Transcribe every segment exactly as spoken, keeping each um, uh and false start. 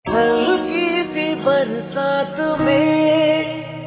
हल्की सी बरसात में,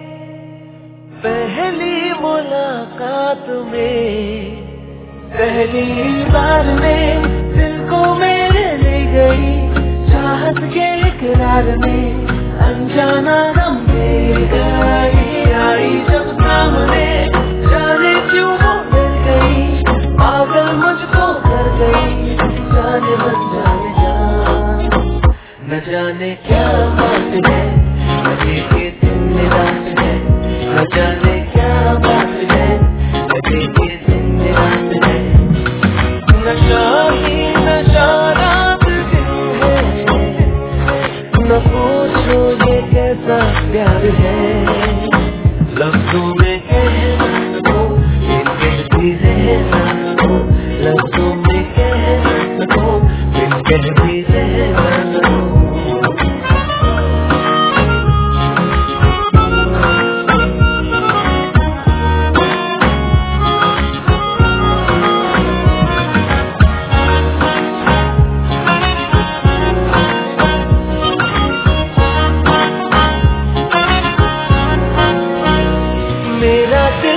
पहली मुलाकात में, पहली बार में दिल को मेरे ले गई चाहत के इकरार में। अनजाना गम मेरी गहराई आई जब सामने, जाने क्यों वो मिल गई, पागल मुझको कर गई, जाने मन जाने जान। न जाने क्या बात है, लगे के दिन रात है, न जाने क्या बात है, लगे के दिन रात है। नशा ही नशा रात दिन है, न पूछो ये कैसा प्यार है। लफ्जों में कह न सको, ये कहती रहना सको, लफ्जों में कह न सको, बिन कहती रहना सको। मेरा दिल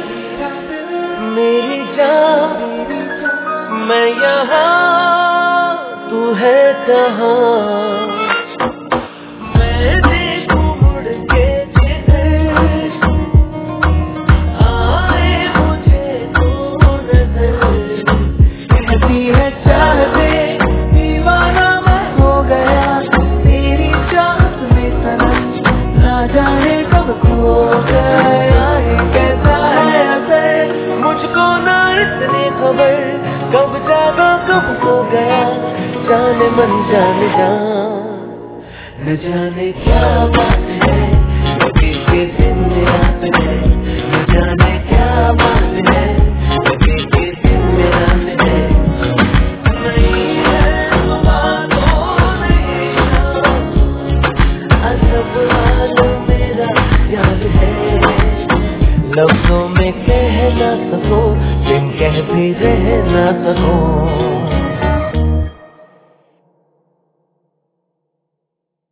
मेरी जान, मैं यहाँ तू है कहाँ। मैं देखूं मुड़ के जिधर आए मुझे तू नजर, कहती है चाह दे दीवाना मैं हो गया तेरी चाहत में सनम, ना जाने कब खो गया कैसा है असर, मुझको ना इतनी खबर, कब जागा कब सो गया, जाने मन जाने जान। न जाने क्या बात है, लगे के दिन रात है, न जाने क्या बात है, लगे के दिन रात है। नहीं है बातों नहीं अजब हाल मेरा याद है, लफ्जों में कह ना सको, बिन कह भी रह ना सको।